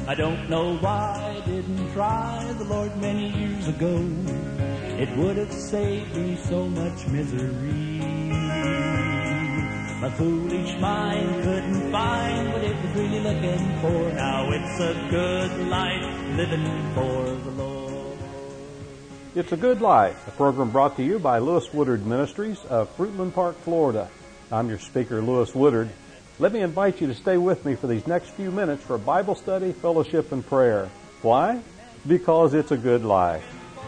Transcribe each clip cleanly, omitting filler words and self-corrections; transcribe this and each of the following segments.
I don't know why I didn't try the Lord many years ago. It would have saved me so much misery. My foolish mind couldn't find what it was really looking for. Now it's a good life living for the Lord. It's a Good Life, a program brought to you by Lewis Woodard Ministries of Fruitland Park, Florida. I'm your speaker, Lewis Woodard. Let me invite you to stay with me for these next few minutes for Bible study, fellowship, and prayer. Why? Because it's a good life.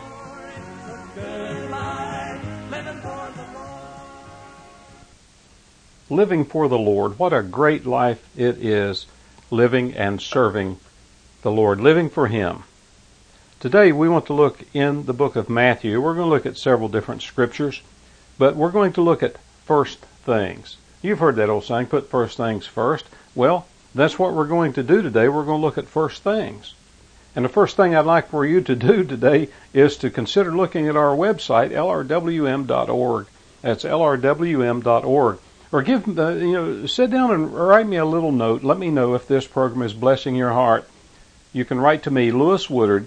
Living for the Lord. What a great life it is, living and serving the Lord, living for Him. Today we want to look in the book of Matthew. We're going to look at several different scriptures, but we're going to look at first things. You've heard that old saying, put first things first. Well, that's what we're going to do today. We're going to look at first things. And the first thing I'd like for you to do today is to consider looking at our website, lrwm.org. That's lrwm.org. Or sit down and write me a little note. Let me know if this program is blessing your heart. You can write to me, Lewis Woodard,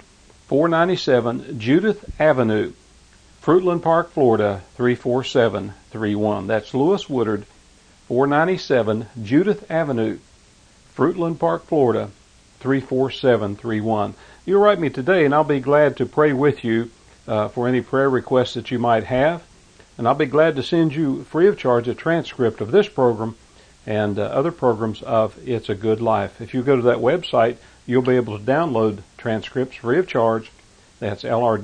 497 Judith Avenue, Fruitland Park, Florida, 34731. That's Lewis Woodard, 497 Judith Avenue, Fruitland Park, Florida, 34731. You'll write me today, and I'll be glad to pray with you for any prayer requests that you might have. And I'll be glad to send you free of charge a transcript of this program and other programs of It's a Good Life. If you go to that website, you'll be able to download transcripts free of charge. That's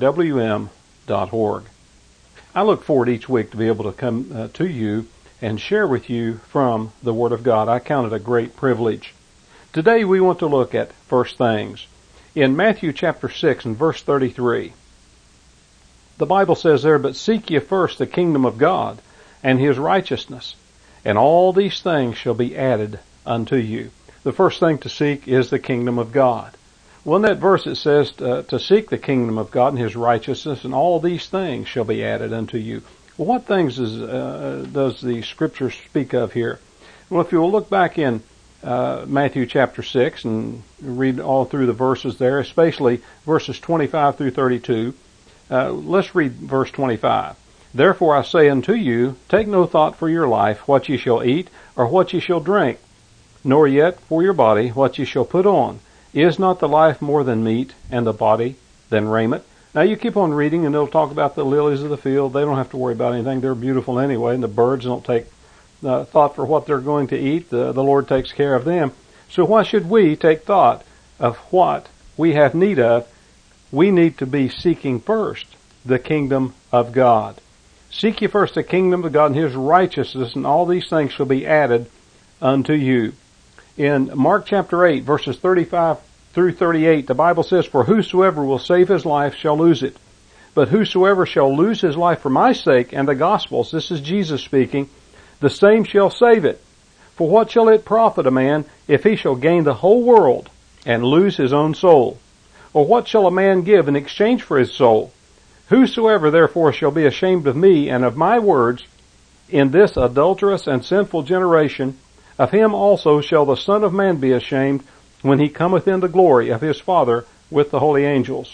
lrwm.org. I look forward each week to be able to come to you and share with you from the Word of God. I count it a great privilege. Today we want to look at first things. In Matthew chapter 6 and verse 33, the Bible says there, "But seek ye first the kingdom of God and His righteousness, and all these things shall be added unto you." The first thing to seek is the kingdom of God. Well, in that verse it says to seek the kingdom of God and His righteousness, and all these things shall be added unto you. Well, what things does the Scripture speak of here? Well, if you'll look back in Matthew chapter 6 and read all through the verses there, especially verses 25 through 32, let's read verse 25. "Therefore I say unto you, take no thought for your life, what ye shall eat, or what ye shall drink, nor yet for your body, what ye shall put on. Is not the life more than meat, and the body than raiment?" Now you keep on reading, and it'll talk about the lilies of the field. They don't have to worry about anything. They're beautiful anyway, and the birds don't take thought for what they're going to eat. The Lord takes care of them. So why should we take thought of what we have need of? We need to be seeking first the kingdom of God. Seek ye first the kingdom of God and His righteousness, and all these things shall be added unto you. In Mark chapter 8, verses 35 through 38, the Bible says, "For whosoever will save his life shall lose it. But whosoever shall lose his life for my sake and the gospel's," this is Jesus speaking, "the same shall save it. For what shall it profit a man if he shall gain the whole world and lose his own soul? Or what shall a man give in exchange for his soul? Whosoever therefore shall be ashamed of me and of my words in this adulterous and sinful generation, of him also shall the Son of Man be ashamed when He cometh in the glory of His Father with the holy angels."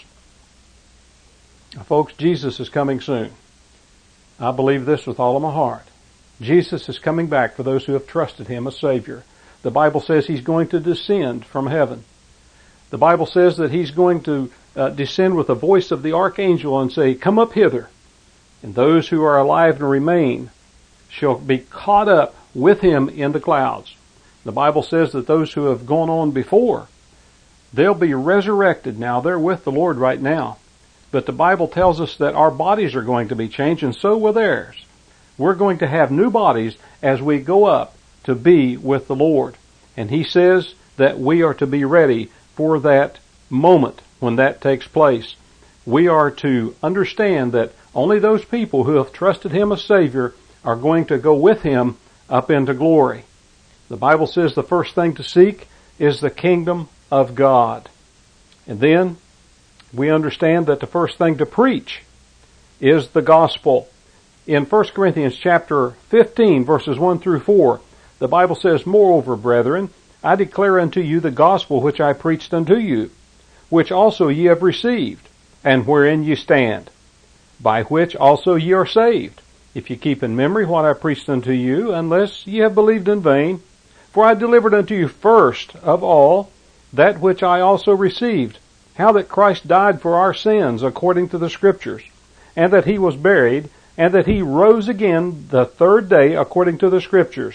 Now, folks, Jesus is coming soon. I believe this with all of my heart. Jesus is coming back for those who have trusted Him as Savior. The Bible says He's going to descend from heaven. The Bible says that He's going to descend with the voice of the archangel and say, "Come up hither." And those who are alive and remain shall be caught up with Him in the clouds. The Bible says that those who have gone on before, they'll be resurrected now. They're with the Lord right now. But the Bible tells us that our bodies are going to be changed, and so will theirs. We're going to have new bodies as we go up to be with the Lord. And He says that we are to be ready for that moment when that takes place. We are to understand that only those people who have trusted Him as Savior are going to go with Him up into glory. The Bible says the first thing to seek is the kingdom of God. And then we understand that the first thing to preach is the gospel. In 1 Corinthians chapter 15, verses 1 through 4, the Bible says, "Moreover, brethren, I declare unto you the gospel which I preached unto you, which also ye have received, and wherein ye stand, by which also ye are saved, if ye keep in memory what I preached unto you, unless ye have believed in vain. For I delivered unto you first of all that which I also received, how that Christ died for our sins according to the Scriptures, and that he was buried, and that he rose again the third day according to the Scriptures.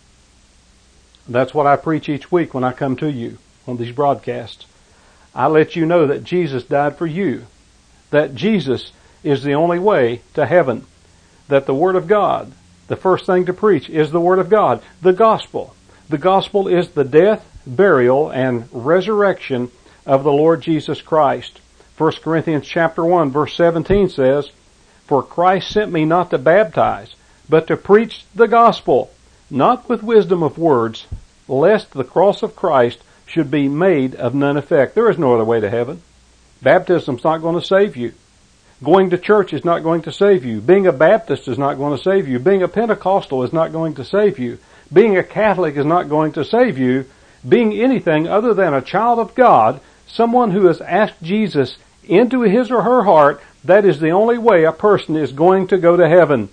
That's what I preach each week when I come to you on these broadcasts. I let you know that Jesus died for you, that Jesus is the only way to heaven, that the Word of God, the first thing to preach is the Word of God, the gospel. The gospel is the death, burial, and resurrection of the Lord Jesus Christ. 1 Corinthians chapter 1 verse 17 says, For Christ sent me not to baptize, but to preach the gospel, not with wisdom of words, lest the cross of Christ should be made of none effect. There is no other way to heaven. Baptism's not going to save you. Going to church is not going to save you. Being a Baptist is not going to save you. Being a Pentecostal is not going to save you. Being a Catholic is not going to save you. Being anything other than a child of God, someone who has asked Jesus into his or her heart, that is the only way a person is going to go to heaven.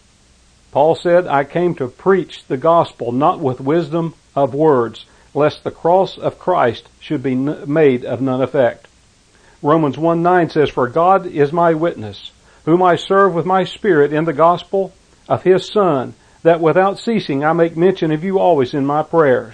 Paul said, I came to preach the gospel, not with wisdom of words, lest the cross of Christ should be made of none effect. Romans 1:9 says, For God is my witness, whom I serve with my spirit in the gospel of his Son, that without ceasing I make mention of you always in my prayers.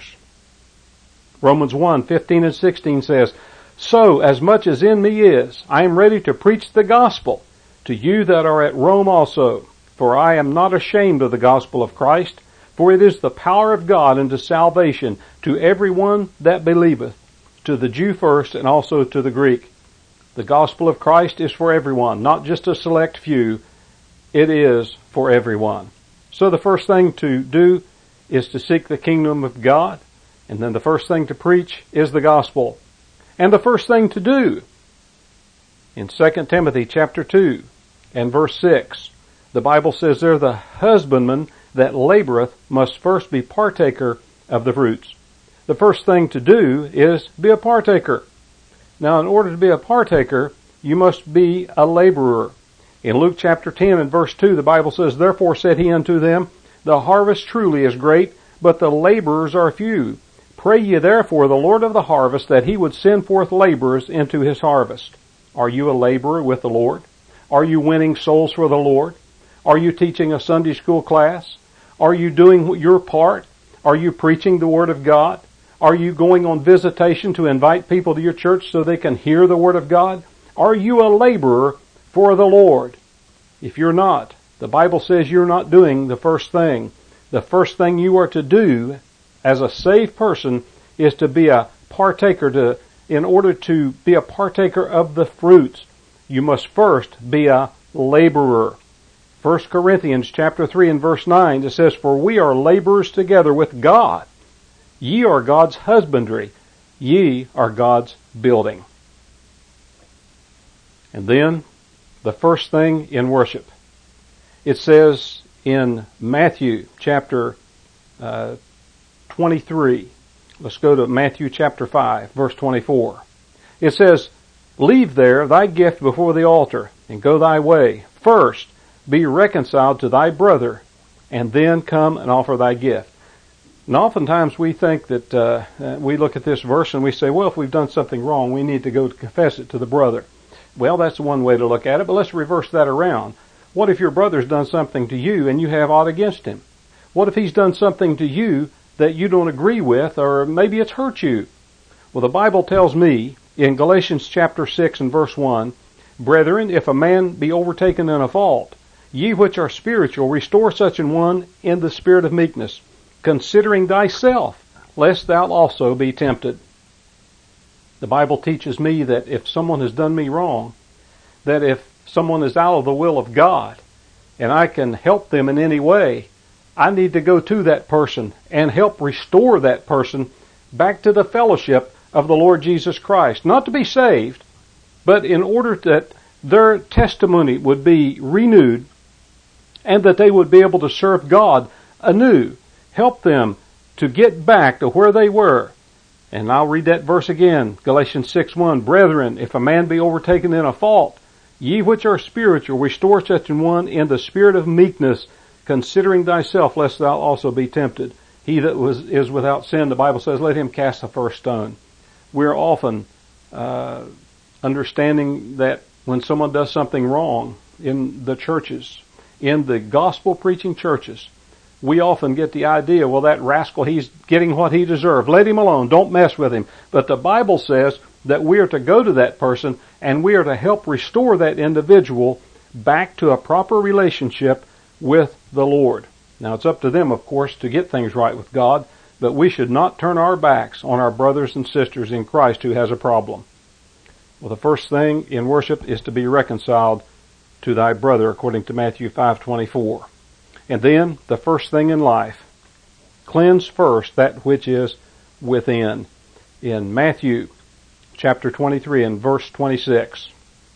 Romans 1:15 and 16 says, So, as much as in me is, I am ready to preach the gospel to you that are at Rome also. For I am not ashamed of the gospel of Christ, for it is the power of God unto salvation to every one that believeth, to the Jew first and also to the Greek. The gospel of Christ is for everyone, not just a select few. It is for everyone. So the first thing to do is to seek the kingdom of God, and then the first thing to preach is the gospel. And the first thing to do, in 2 Timothy chapter 2 and verse 6, the Bible says there, the husbandman that laboreth must first be partaker of the fruits. The first thing to do is be a partaker. Now, in order to be a partaker, you must be a laborer. In Luke chapter 10 and verse 2, the Bible says, Therefore said he unto them, The harvest truly is great, but the laborers are few. Pray ye therefore the Lord of the harvest that he would send forth laborers into his harvest. Are you a laborer with the Lord? Are you winning souls for the Lord? Are you teaching a Sunday school class? Are you doing your part? Are you preaching the Word of God? Are you going on visitation to invite people to your church so they can hear the Word of God? Are you a laborer for the Lord? If you're not, the Bible says you're not doing the first thing. The first thing you are to do as a saved person is to be a partaker. In order to be a partaker of the fruits, you must first be a laborer. 1 Corinthians chapter 3 and verse 9, it says, For we are laborers together with God. Ye are God's husbandry. Ye are God's building. And then, the first thing in worship. It says in Matthew chapter 23. Let's go to Matthew chapter 5, verse 24. It says, Leave there thy gift before the altar, and go thy way. First, be reconciled to thy brother, and then come and offer thy gift. And oftentimes we think that we look at this verse and we say, well, if we've done something wrong, we need to go confess it to the brother. Well, that's one way to look at it, but let's reverse that around. What if your brother's done something to you and you have aught against him? What if he's done something to you that you don't agree with, or maybe it's hurt you? Well, the Bible tells me in Galatians chapter 6 and verse 1, Brethren, if a man be overtaken in a fault, ye which are spiritual, restore such an one in the spirit of meekness, considering thyself, lest thou also be tempted. The Bible teaches me that if someone has done me wrong, that if someone is out of the will of God, and I can help them in any way, I need to go to that person and help restore that person back to the fellowship of the Lord Jesus Christ. Not to be saved, but in order that their testimony would be renewed and that they would be able to serve God anew. Help them to get back to where they were. And I'll read that verse again, Galatians 6:1. Brethren, if a man be overtaken in a fault, ye which are spiritual, restore such an one in the spirit of meekness, considering thyself, lest thou also be tempted. He that is without sin, the Bible says, let him cast the first stone. We're often understanding that when someone does something wrong in the churches, in the gospel preaching churches, we often get the idea, well, that rascal, he's getting what he deserved. Let him alone. Don't mess with him. But the Bible says that we are to go to that person and we are to help restore that individual back to a proper relationship with the Lord. Now, it's up to them, of course, to get things right with God, but we should not turn our backs on our brothers and sisters in Christ who has a problem. Well, the first thing in worship is to be reconciled to thy brother, according to Matthew 5:24. And then, the first thing in life, cleanse first that which is within. In Matthew chapter 23 and verse 26,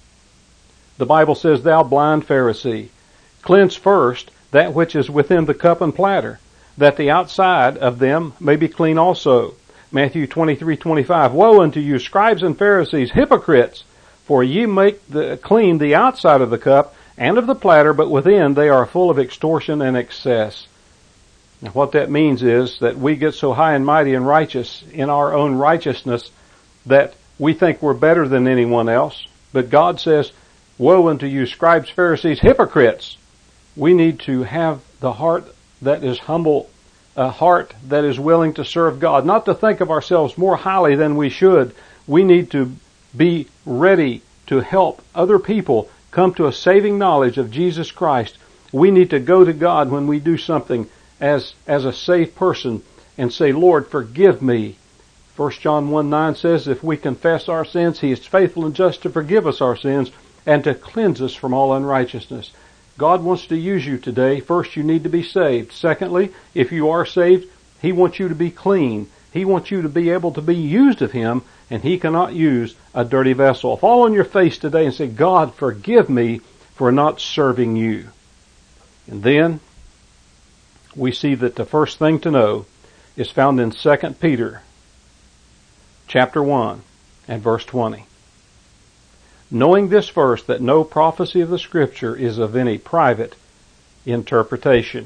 the Bible says, Thou blind Pharisee, cleanse first that which is within the cup and platter, that the outside of them may be clean also. Matthew 23:25, Woe unto you, scribes and Pharisees, hypocrites! For ye make clean the outside of the cup and of the platter, but within they are full of extortion and excess. Now, what that means is that we get so high and mighty and righteous in our own righteousness that we think we're better than anyone else. But God says, Woe unto you, scribes, Pharisees, hypocrites! We need to have the heart that is humble, a heart that is willing to serve God, not to think of ourselves more highly than we should. We need to be ready to help other people come to a saving knowledge of Jesus Christ. We need to go to God when we do something as a saved person and say, Lord, forgive me. 1 John 1:9 says, if we confess our sins, He is faithful and just to forgive us our sins and to cleanse us from all unrighteousness. God wants to use you today. First, you need to be saved. Secondly, if you are saved, He wants you to be clean. He wants you to be able to be used of Him, and He cannot use a dirty vessel. Fall on your face today and say, God, forgive me for not serving you. And then we see that the first thing to know is found in 2 Peter chapter 1 and verse 20. Knowing this first, that no prophecy of the Scripture is of any private interpretation.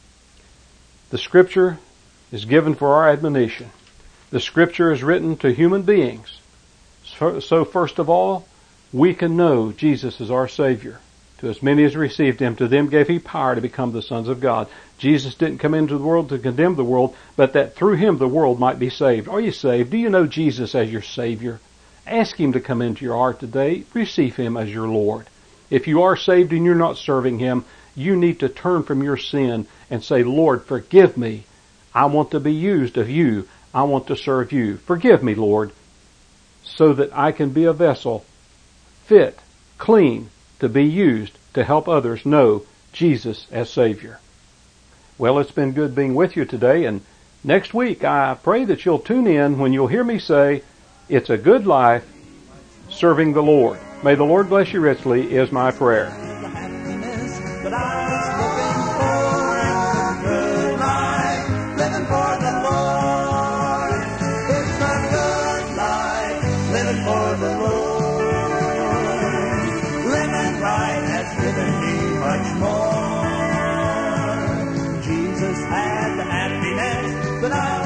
The Scripture is given for our admonition. The Scripture is written to human beings. So first of all, we can know Jesus is our Savior. To as many as received Him, to them gave He power to become the sons of God. Jesus didn't come into the world to condemn the world, but that through Him the world might be saved. Are you saved? Do you know Jesus as your Savior? Ask Him to come into your heart today. Receive Him as your Lord. If you are saved and you're not serving Him, you need to turn from your sin and say, Lord, forgive me. I want to be used of you. I want to serve you. Forgive me, Lord, so that I can be a vessel fit, clean, to be used to help others know Jesus as Savior. Well, it's been good being with you today, and next week I pray that you'll tune in when you'll hear me say, it's a good life serving the Lord. May the Lord bless you richly is my prayer. Jesus had the happiness that I